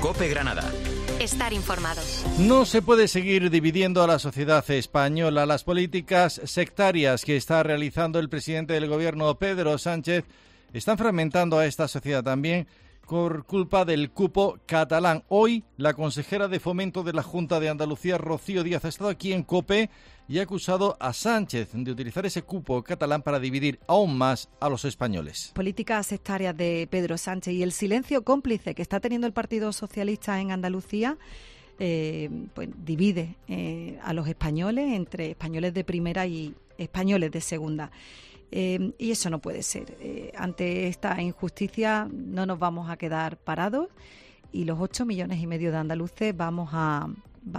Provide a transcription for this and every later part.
COPE Granada. Estar informado. No se puede seguir dividiendo a la sociedad española. Las políticas sectarias que está realizando el presidente del Gobierno, Pedro Sánchez, están fragmentando a esta sociedad también por culpa del cupo catalán. Hoy, la consejera de Fomento de la Junta de Andalucía, Rocío Díaz, ha estado aquí en COPE y ha acusado a Sánchez de utilizar ese cupo catalán para dividir aún más a los españoles. Políticas sectarias de Pedro Sánchez y el silencio cómplice que está teniendo el Partido Socialista en Andalucía pues divide a los españoles entre españoles de primera y españoles de segunda. Y eso no puede ser. Ante esta injusticia no nos vamos a quedar parados y los 8,5 millones de andaluces vamos a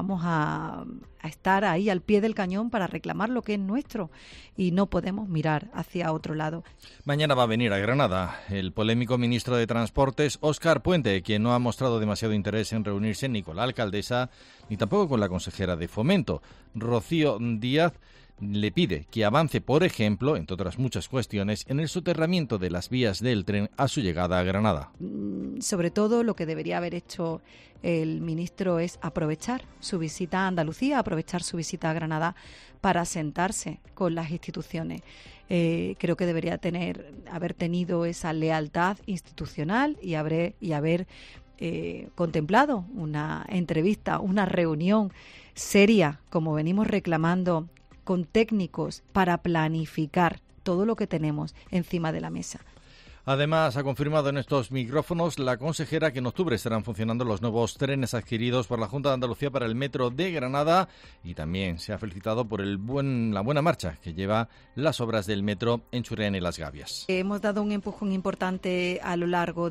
estar ahí al pie del cañón para reclamar lo que es nuestro y no podemos mirar hacia otro lado. Mañana va a venir a Granada el polémico ministro de Transportes, Óscar Puente, quien no ha mostrado demasiado interés en reunirse ni con la alcaldesa ni tampoco con la consejera de Fomento. Rocío Díaz le pide que avance, por ejemplo, entre otras muchas cuestiones, en el soterramiento de las vías del tren a su llegada a Granada. Sobre todo, lo que debería haber hecho el ministro es aprovechar su visita a Andalucía, aprovechar su visita a Granada para sentarse con las instituciones. Creo que debería haber tenido esa lealtad institucional y haber contemplado una entrevista, una reunión seria, como venimos reclamando, con técnicos para planificar todo lo que tenemos encima de la mesa. Además, ha confirmado en estos micrófonos la consejera que en octubre estarán funcionando los nuevos trenes adquiridos por la Junta de Andalucía para el metro de Granada y también se ha felicitado por la buena marcha que lleva las obras del metro en Churriana y Las Gavias. Hemos dado un empujón importante a lo largo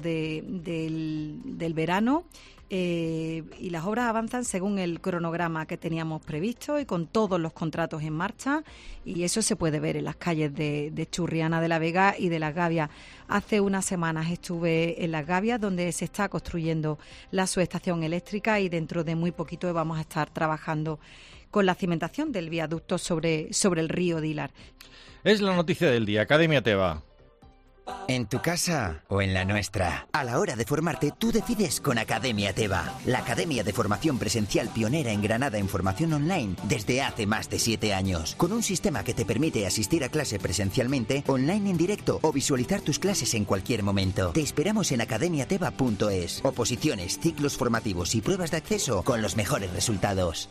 del verano. Y las obras avanzan según el cronograma que teníamos previsto y con todos los contratos en marcha, y eso se puede ver en las calles de Churriana de la Vega y de Las Gavias. Hace unas semanas estuve en Las Gavias, donde se está construyendo la subestación eléctrica, y dentro de muy poquito vamos a estar trabajando con la cimentación del viaducto sobre el río Dilar. Es la noticia del día. Academia Teva. En tu casa o en la nuestra. A la hora de formarte, tú decides con Academia Teva, la academia de formación presencial pionera en Granada en formación online desde hace más de 7 años, con un sistema que te permite asistir a clase presencialmente, online en directo o visualizar tus clases en cualquier momento. Te esperamos en academiateva.es. Oposiciones, ciclos formativos y pruebas de acceso con los mejores resultados.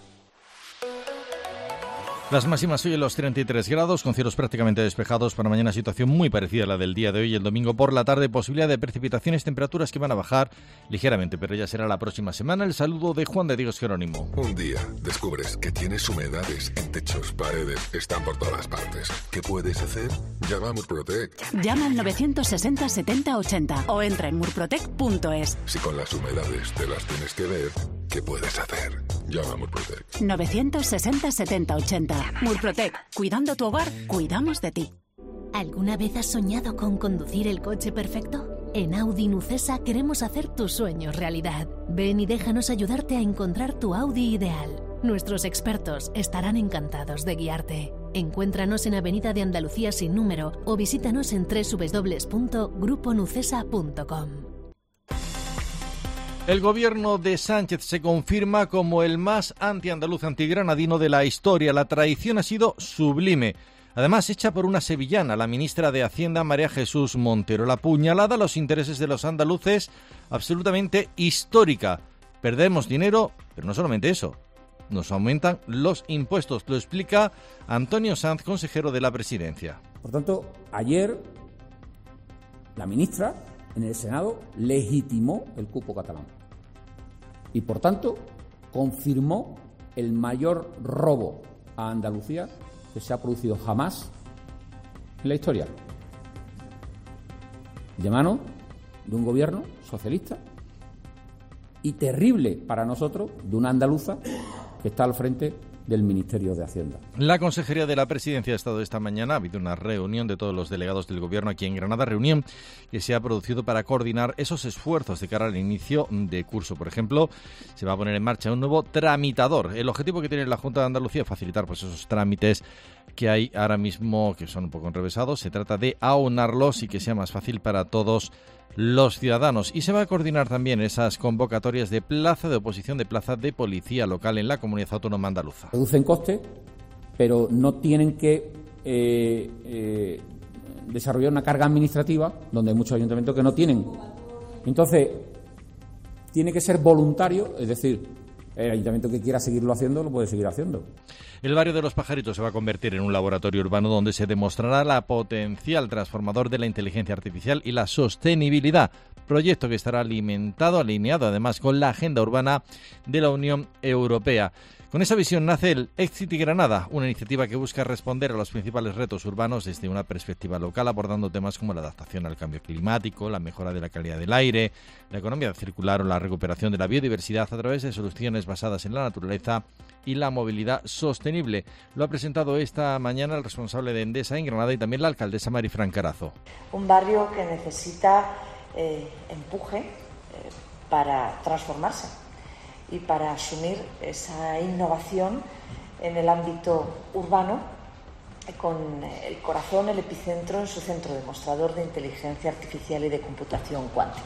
Las máximas hoy en los 33 grados, con cielos prácticamente despejados. Para mañana situación muy parecida a la del día de hoy. El domingo por la tarde posibilidad de precipitaciones, temperaturas que van a bajar ligeramente, pero ya será la próxima semana. El saludo de Juan de Dios Jerónimo. Un día descubres que tienes humedades en techos, paredes, están por todas partes. ¿Qué puedes hacer? Llama a Murprotec. Llama al 960 70 80 o entra en murprotec.es. Si con las humedades te las tienes que ver, ¿qué puedes hacer? Llama a Murprotec. 960 70 80. Murprotec. Cuidando tu hogar, cuidamos de ti. ¿Alguna vez has soñado con conducir el coche perfecto? En Audi Nucesa queremos hacer tus sueños realidad. Ven y déjanos ayudarte a encontrar tu Audi ideal. Nuestros expertos estarán encantados de guiarte. Encuéntranos en Avenida de Andalucía sin número o visítanos en www.gruponucesa.com. El gobierno de Sánchez se confirma como el más antiandaluz, antigranadino de la historia. La traición ha sido sublime. Además, hecha por una sevillana, la ministra de Hacienda, María Jesús Montero. La puñalada a los intereses de los andaluces, absolutamente histórica. Perdemos dinero, pero no solamente eso. Nos aumentan los impuestos. Lo explica Antonio Sanz, consejero de la Presidencia. Por tanto, ayer la ministra en el Senado legitimó el cupo catalán y, por tanto, confirmó el mayor robo a Andalucía que se ha producido jamás en la historia, de mano de un gobierno socialista y terrible para nosotros, de una andaluza que está al frente del Ministerio de Hacienda. La Consejería de la Presidencia ha estado esta mañana, ha habido una reunión de todos los delegados del Gobierno aquí en Granada, reunión que se ha producido para coordinar esos esfuerzos de cara al inicio de curso. Por ejemplo, se va a poner en marcha un nuevo tramitador. El objetivo que tiene la Junta de Andalucía es facilitar pues esos trámites que hay ahora mismo, que son un poco enrevesados. Se trata de aunarlos y que sea más fácil para todos los ciudadanos. Y se va a coordinar también esas convocatorias de plaza de oposición, de plaza de policía local en la Comunidad Autónoma Andaluza. Reducen costes, pero no tienen que desarrollar una carga administrativa donde hay muchos ayuntamientos que no tienen. Entonces, tiene que ser voluntario, es decir, el ayuntamiento que quiera seguirlo haciendo lo puede seguir haciendo. El barrio de Los Pajaritos se va a convertir en un laboratorio urbano donde se demostrará la potencial transformador de la inteligencia artificial y la sostenibilidad. Proyecto que estará alineado además con la agenda urbana de la Unión Europea. Con esa visión nace el Excity Granada, una iniciativa que busca responder a los principales retos urbanos desde una perspectiva local, abordando temas como la adaptación al cambio climático, la mejora de la calidad del aire, la economía circular o la recuperación de la biodiversidad a través de soluciones basadas en la naturaleza y la movilidad sostenible. Lo ha presentado esta mañana el responsable de Endesa en Granada y también la alcaldesa Marifran Carazo. Un barrio que necesita empuje para transformarse y para asumir esa innovación en el ámbito urbano, con el corazón, el epicentro en su centro demostrador de inteligencia artificial y de computación cuántica.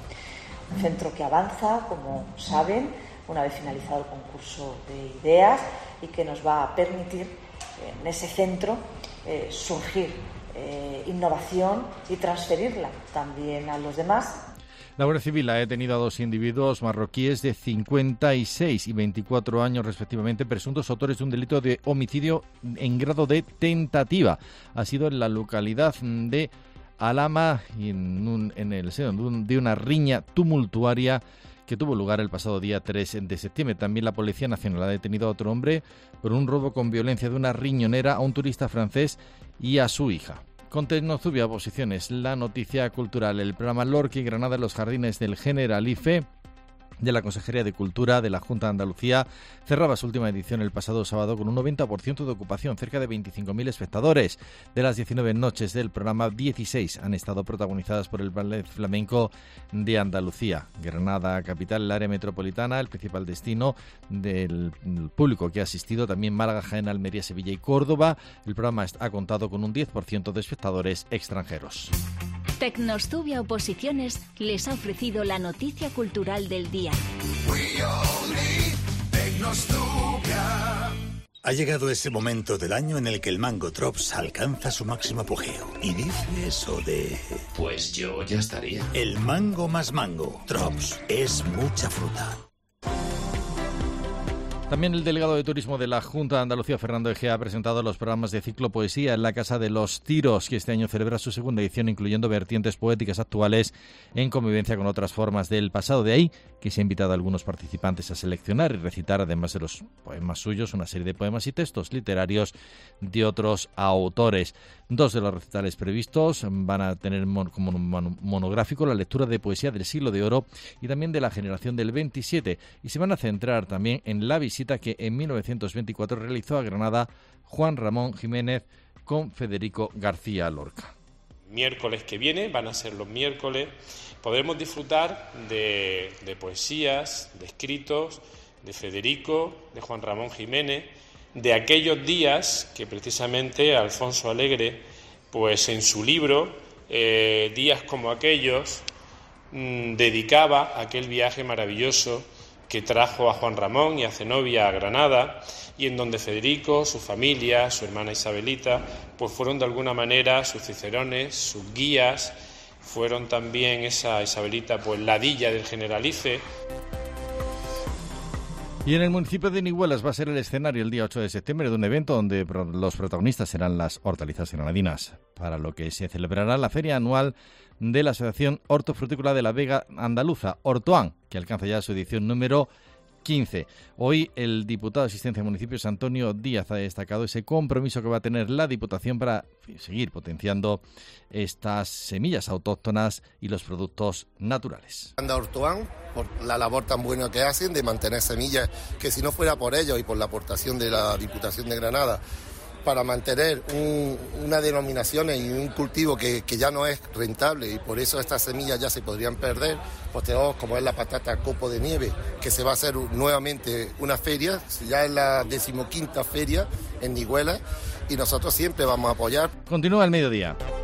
Un centro que avanza, como saben, una vez finalizado el concurso de ideas, y que nos va a permitir en ese centro surgir innovación y transferirla también a los demás. La Guardia Civil ha detenido a 2 individuos marroquíes de 56 y 24 años respectivamente, presuntos autores de un delito de homicidio en grado de tentativa. Ha sido en la localidad de Alhama, en el seno de una riña tumultuaria que tuvo lugar el pasado día 3 de septiembre. También la Policía Nacional ha detenido a otro hombre por un robo con violencia de una riñonera a un turista francés y a su hija. Con Tecnozubia Oposiciones, la noticia cultural, el programa Lorca y Granada en los Jardines del Generalife de la Consejería de Cultura de la Junta de Andalucía cerraba su última edición el pasado sábado con un 90% de ocupación, cerca de 25.000 espectadores. De las 19 noches del programa, 16 han estado protagonizadas por el Ballet Flamenco de Andalucía. Granada, capital, el área metropolitana, el principal destino del público que ha asistido, también Málaga, Jaén, Almería, Sevilla y Córdoba. El programa ha contado con un 10% de espectadores extranjeros. Tecnostubia Oposiciones les ha ofrecido la noticia cultural del día. Ha llegado ese momento del año en el que el mango Drops alcanza su máximo apogeo. Y dice eso de... Pues yo ya estaría. El mango más mango. Drops es mucha fruta. También el delegado de Turismo de la Junta de Andalucía, Fernando Egea, ha presentado los programas de ciclo poesía en la Casa de los Tiros, que este año celebra su segunda edición, incluyendo vertientes poéticas actuales en convivencia con otras formas del pasado. De ahí que se ha invitado a algunos participantes a seleccionar y recitar, además de los poemas suyos, una serie de poemas y textos literarios de otros autores. 2 de los recitales previstos van a tener como monográfico la lectura de poesía del siglo de oro y también de la generación del 27, y se van a centrar también en la visita que en 1924 realizó a Granada Juan Ramón Jiménez con Federico García Lorca. Miércoles que viene, van a ser los miércoles, podremos disfrutar de poesías, de escritos de Federico, de Juan Ramón Jiménez, de aquellos días que precisamente Alfonso Alegre, pues en su libro, Días como aquellos, dedicaba a aquel viaje maravilloso que trajo a Juan Ramón y a Zenobia a Granada, y en donde Federico, su familia, su hermana Isabelita, pues fueron de alguna manera sus cicerones, sus guías, fueron también esa Isabelita, pues ladilla del Generalife. Y en el municipio de Nihuelas va a ser el escenario el día 8 de septiembre de un evento donde los protagonistas serán las hortalizas granadinas, para lo que se celebrará la feria anual de la Asociación Hortofrutícola de la Vega Andaluza, Hortoan, que alcanza ya su edición número 15. Hoy el diputado de Asistencia de Municipios, Antonio Díaz, ha destacado ese compromiso que va a tener la Diputación para seguir potenciando estas semillas autóctonas y los productos naturales. Hortoan, por la labor tan buena que hacen de mantener semillas, que si no fuera por ellos y por la aportación de la Diputación de Granada, para mantener una denominación y un cultivo que ya no es rentable, y por eso estas semillas ya se podrían perder, pues tenemos como es la patata copo de nieve, que se va a hacer nuevamente una feria, ya es la 15ª feria en Nihuelas, y nosotros siempre vamos a apoyar. Continúa el mediodía.